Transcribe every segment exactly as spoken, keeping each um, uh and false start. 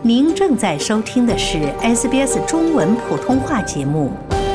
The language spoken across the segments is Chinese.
您正在收听的是 S B S 中文普通话节目。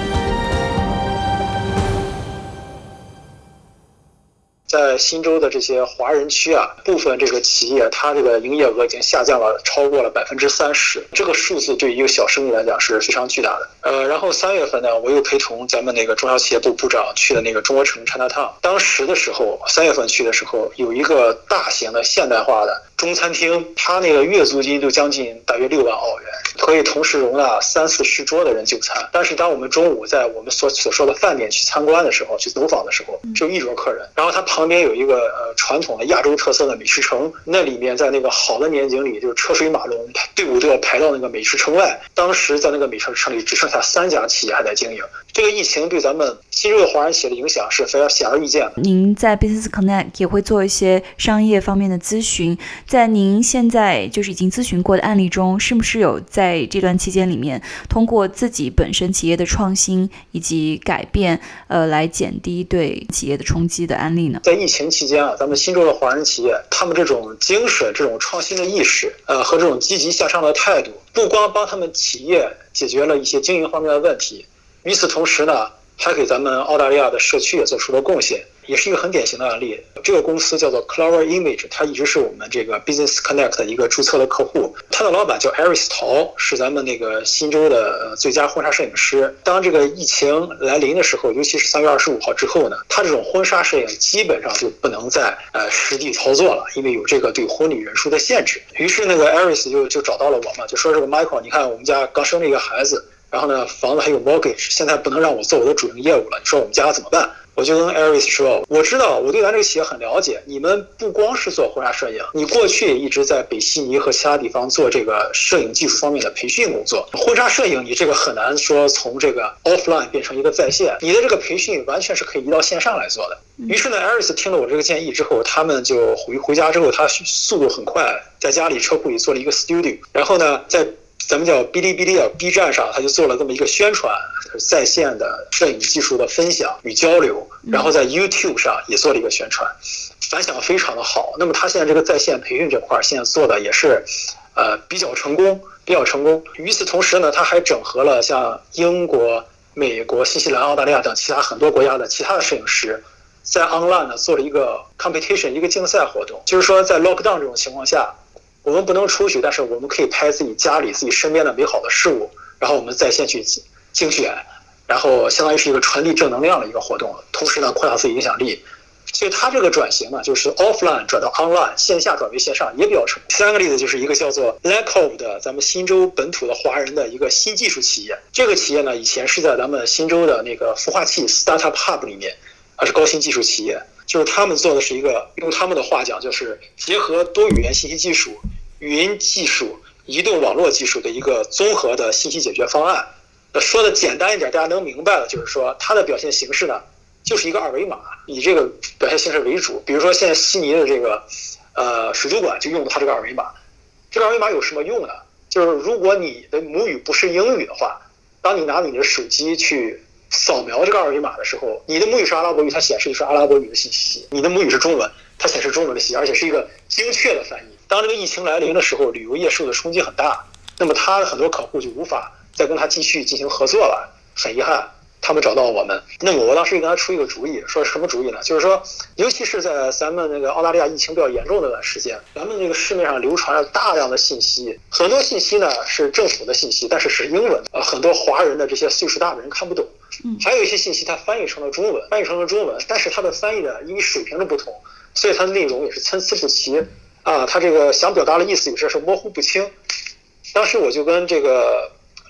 在新州的这些华人区啊，部分这个企业它这个营业额已经下降了超过了百分之三十，这个数字对于一个小生意来讲是非常巨大的。呃，然后三月份呢，我又陪同咱们那个中小企业部部长去的那个中国城 Chinatown， 当时的时候，三月份去的时候，有一个大型的现代化的中餐厅，它那个月租金就将近大约六万澳元，可以同时容纳三四十桌的人就餐。但是当我们中午在我们所所说的饭店去参观的时候，去走访的时候，只有一桌客人。然后它旁边有一个呃传统的亚洲特色的美食城，那里面在那个好的年景里，就是车水马龙，队伍都要排到那个美食城外。当时在那个美食城里只剩下三家企业还在经营。这个疫情对咱们新州的华人企业的影响是非常显而易见的。 您在 Business Connect 也会做一些商业方面的咨询，在您现在就是已经咨询过的案例中，是不是有在这段期间里面通过自己本身企业的创新以及改变，呃，来减低对企业的冲击的案例呢？ 在疫情期间啊，咱们新州的华人企业，他们这种精神、这种创新的意识，呃，和这种积极向上的态度，不光帮他们企业解决了一些经营方面的问题，与此同时呢，还给咱们澳大利亚的社区也做出了贡献，也是一个很典型的案例。这个公司叫做 Clover Image， 它一直是我们这个 Business Connect 的一个注册的客户。他的老板叫 Aris 陶，是咱们那个新州的最佳婚纱摄影师。当这个疫情来临的时候，尤其是三月二十五号之后呢，他这种婚纱摄影基本上就不能再呃实地操作了，因为有这个对婚礼人数的限制。于是那个 Aris 就就找到了我嘛，就说这个 Michael， 你看我们家刚生了一个孩子。然后呢，房子还有 mortgage， 现在不能让我做我的主营业务了，你说我们家怎么办？我就跟 Aris 说，我知道我对咱这个企业很了解，你们不光是做婚纱摄影，你过去也一直在北悉尼和其他地方做这个摄影技术方面的培训工作。婚纱摄影你这个很难说从这个 offline 变成一个在线，你的这个培训完全是可以移到线上来做的。于是呢 Aris 听了我这个建议之后，他们就回回家之后，他速度很快，在家里车库里做了一个 studio， 然后呢在咱们叫哔哩哔哩啊 B 站上，他就做了这么一个宣传，在线的摄影技术的分享与交流，然后在 YouTube 上也做了一个宣传，反响非常的好。那么他现在这个在线培训这块现在做的也是呃比较成功，比较成功。与此同时呢，他还整合了像英国、美国、新西兰、澳大利亚等其他很多国家的其他的摄影师，在 online 呢做了一个 competition， 一个竞赛活动，就是说在 lockdown 这种情况下，我们不能出去，但是我们可以拍自己家里自己身边的美好的事物，然后我们在线去竞选，然后相当于是一个传递正能量的一个活动，同时呢扩大自己影响力。所以它这个转型呢，就是 offline 转到 online， 线下转为线上也比较成功。第三个例子就是一个叫做 Lancov 的咱们新州本土的华人的一个新技术企业。这个企业呢，以前是在咱们新州的那个孵化器 Startup Hub 里面，它是高新技术企业。就是他们做的是一个，用他们的话讲，就是结合多语言信息技术、语音技术、移动网络技术的一个综合的信息解决方案。说的简单一点，大家能明白的，就是说它的表现形式呢，就是一个二维码，以这个表现形式为主。比如说现在悉尼的这个呃水族馆就用它这个二维码。这个二维码有什么用呢？就是如果你的母语不是英语的话，当你拿你的手机去扫描这个二维码的时候，你的母语是阿拉伯语，它显示的是阿拉伯语的信息；你的母语是中文，它显示中文的信息，而且是一个精确的翻译。当这个疫情来临的时候，旅游业受的冲击很大，那么他的很多客户就无法再跟他继续进行合作了，很遗憾，他们找到我们。那么我当时给他出一个主意，说什么主意呢？就是说，尤其是在咱们那个澳大利亚疫情比较严重的那段时间，咱们这个市面上流传了大量的信息，很多信息呢是政府的信息，但是是英文，呃，很多华人的这些岁数大的人看不懂。还有一些信息它翻译成了中文，翻译成了中文，但是它的翻译的因为水平的不同，所以它的内容也是参差不齐啊，它这个想表达的意思有些是模糊不清。当时我就跟这个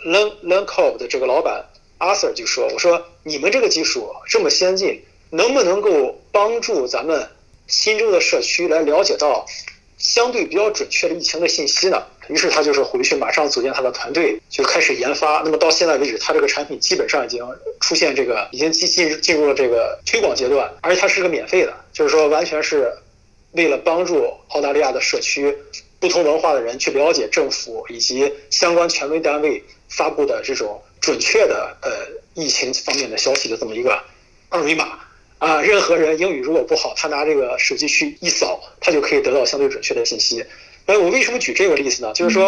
Lancov 的这个老板 Arthur 就说，我说你们这个技术这么先进，能不能够帮助咱们新州的社区来了解到相对比较准确的疫情的信息呢？于是他就是回去马上组建他的团队，就开始研发。那么到现在为止，他这个产品基本上已经出现这个已经进进入了这个推广阶段，而且它是个免费的，就是说完全是为了帮助澳大利亚的社区不同文化的人去了解政府以及相关权威单位发布的这种准确的呃疫情方面的消息的这么一个二维码啊，任何人英语如果不好，他拿这个手机去一扫，他就可以得到相对准确的信息。那我为什么举这个例子呢？就是说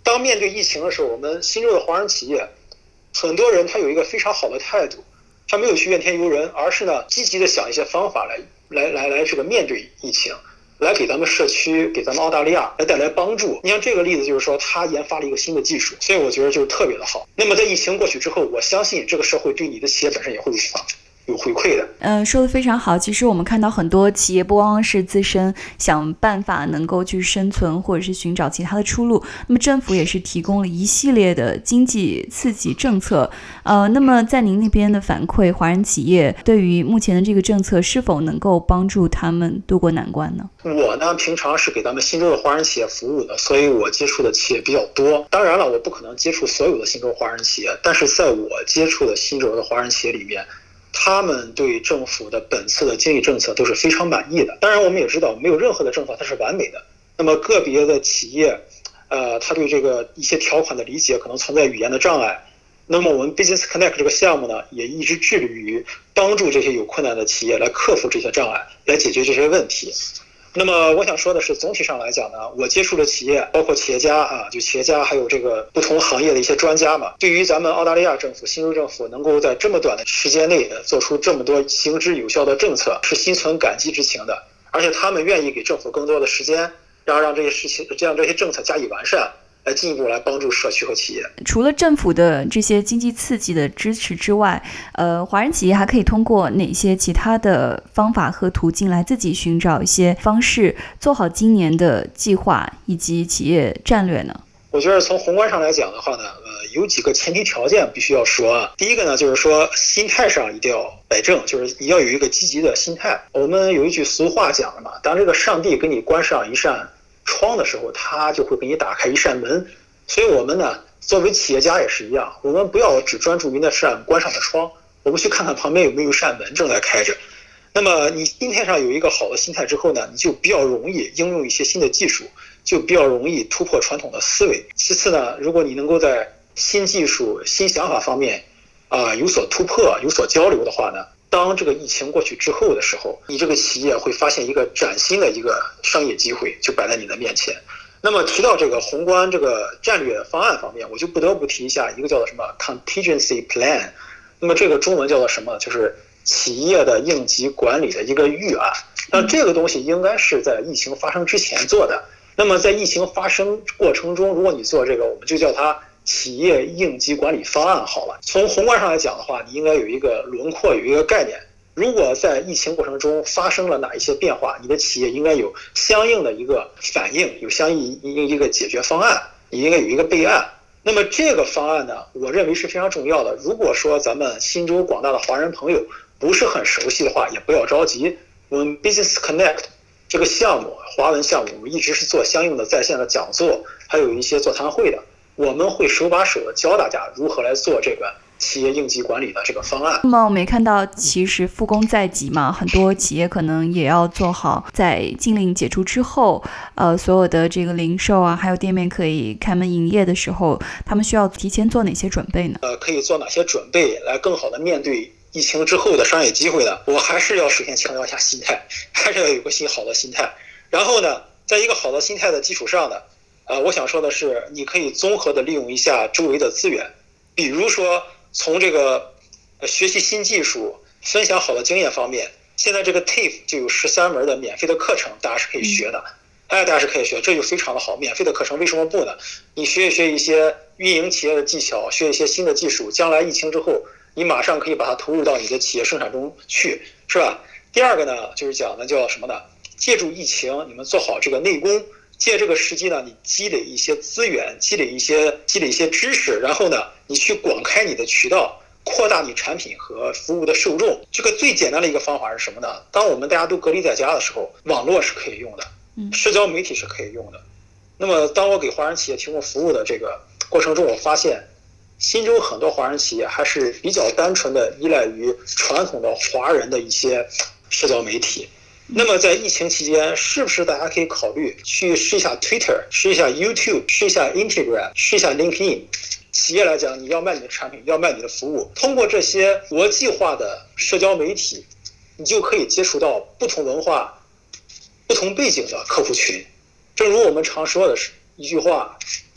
当面对疫情的时候，我们新州的华人企业，很多人他有一个非常好的态度，他没有去怨天尤人，而是呢积极的想一些方法来来来来这个面对疫情，来给咱们社区，给咱们澳大利亚来带来帮助。你像这个例子，就是说他研发了一个新的技术，所以我觉得就是特别的好。那么在疫情过去之后，我相信这个社会对你的企业本身也会有有回馈的。 嗯，说的非常好。其实我们看到很多企业不光光是自身想办法能够去生存，或者是寻找其他的出路，那么政府也是提供了一系列的经济刺激政策。呃，那么在您那边的反馈，华人企业对于目前的这个政策是否能够帮助他们渡过难关呢？ 我呢，平常是给咱们新州的华人企业服务的，所以我接触的企业比较多。当然了，我不可能接触所有的新州华人企业，但是在我接触的新州的华人企业里面，他们对政府的本次的经济政策都是非常满意的。当然我们也知道，没有任何的政策它是完美的，那么个别的企业呃，他对这个一些条款的理解可能存在语言的障碍，那么我们 Business Connect 这个项目呢，也一直致力于帮助这些有困难的企业来克服这些障碍，来解决这些问题。那么我想说的是，总体上来讲呢，我接触的企业包括企业家啊，就企业家还有这个不同行业的一些专家嘛，对于咱们澳大利亚政府、新州政府能够在这么短的时间内做出这么多行之有效的政策，是心存感激之情的。而且他们愿意给政府更多的时间，让让这些事情，这样这些政策加以完善，来进一步来帮助社区和企业。 除了政府的这些经济刺激的支持之外，呃，华人企业还可以通过哪些其他的方法和途径来自己寻找一些方式，做好今年的计划以及企业战略呢？ 我觉得从宏观上来讲的话呢，呃，有几个前提条件必须要说啊。第一个呢，就是说心态上一定要摆正，就是你要有一个积极的心态。我们有一句俗话讲的嘛，当这个上帝给你关上一扇窗的时候，他就会给你打开一扇门。所以我们呢，作为企业家也是一样，我们不要只专注于那扇关上的窗，我们去看看旁边有没有扇门正在开着。那么你心态上有一个好的心态之后呢，你就比较容易应用一些新的技术，就比较容易突破传统的思维。其次呢，如果你能够在新技术、新想法方面啊、呃、有所突破、有所交流的话呢，当这个疫情过去之后的时候，你这个企业会发现一个崭新的一个商业机会就摆在你的面前。那么提到这个宏观这个战略方案方面，我就不得不提一下一个叫做什么 contingency plan。那么这个中文叫做什么？就是企业的应急管理的一个预案。那这个东西应该是在疫情发生之前做的。那么在疫情发生过程中，如果你做这个，我们就叫它企业应急管理方案好了。从宏观上来讲的话，你应该有一个轮廓，有一个概念。如果在疫情过程中发生了哪一些变化，你的企业应该有相应的一个反应，有相应一个解决方案，你应该有一个备案。那么这个方案呢，我认为是非常重要的。如果说咱们新州广大的华人朋友不是很熟悉的话，也不要着急。我们 Business Connect 这个项目，华文项目，我们一直是做相应的在线的讲座，还有一些座谈会的。我们会手把手的教大家如何来做这个企业应急管理的这个方案。 那么我们也看到，其实复工在即嘛，很多企业可能也要做好在禁令解除之后，呃，所有的这个零售啊，还有店面可以开门营业的时候，他们需要提前做哪些准备呢？ 呃，可以做哪些准备来更好的面对疫情之后的商业机会呢？我还是要首先强调一下心态，还是要有个新好的心态。然后呢，在一个好的心态的基础上呢，呃，我想说的是，你可以综合的利用一下周围的资源，比如说从这个学习新技术、分享好的经验方面，现在这个 T A F E 就有十三门的免费的课程，大家是可以学的。哎，大家是可以学，这就非常的好。免费的课程为什么不呢？你学一学一些运营企业的技巧，学一些新的技术，将来疫情之后，你马上可以把它投入到你的企业生产中去，是吧？第二个呢，就是讲的叫什么呢？借助疫情，你们做好这个内功。借这个时机呢，你积累一些资源，积累一些积累一些知识，然后呢，你去广开你的渠道，扩大你产品和服务的受众。这个最简单的一个方法是什么呢？当我们大家都隔离在家的时候，网络是可以用的，社交媒体是可以用的。那么当我给华人企业提供服务的这个过程中，我发现新州很多华人企业还是比较单纯的依赖于传统的华人的一些社交媒体。那么在疫情期间，是不是大家可以考虑去试一下 Twitter， 试一下 YouTube， 试一下 Instagram， 试一下 LinkedIn。 企业来讲，你要卖你的产品，要卖你的服务，通过这些国际化的社交媒体，你就可以接触到不同文化、不同背景的客户群。正如我们常说的一句话，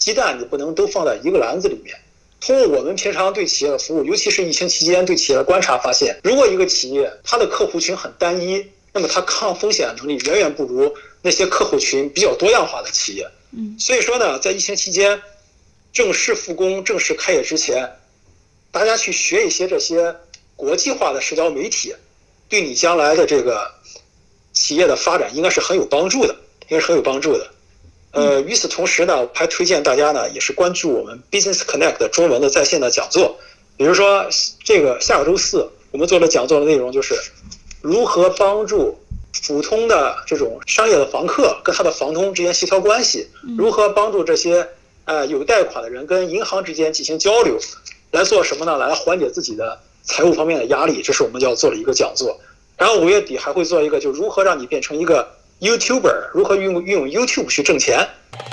鸡蛋你不能都放在一个篮子里面。通过我们平常对企业的服务，尤其是疫情期间对企业的观察发现，如果一个企业它的客户群很单一，那么它抗风险能力远远不如那些客户群比较多样化的企业。 嗯， 所以说呢，在疫情期间正式复工、正式开业之前，大家去学一些这些国际化的社交媒体，对你将来的这个企业的发展应该是很有帮助的，应该是很有帮助的。呃，与此同时呢，还推荐大家呢，也是关注我们 Business Connect 中文的在线的讲座。比如说，这个下个周四我们做的讲座的内容就是如何帮助普通的这种商业的房客跟他的房东之间协调关系，如何帮助这些呃有贷款的人跟银行之间进行交流，来做什么呢？来缓解自己的财务方面的压力，这是我们要做的一个讲座。然后五月底还会做一个，就如何让你变成一个 YouTuber， 如何运用运用 YouTube 去挣钱。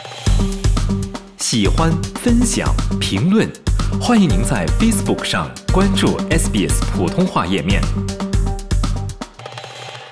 喜欢、分享、评论，欢迎您在 Facebook 上关注 S B S 普通话页面。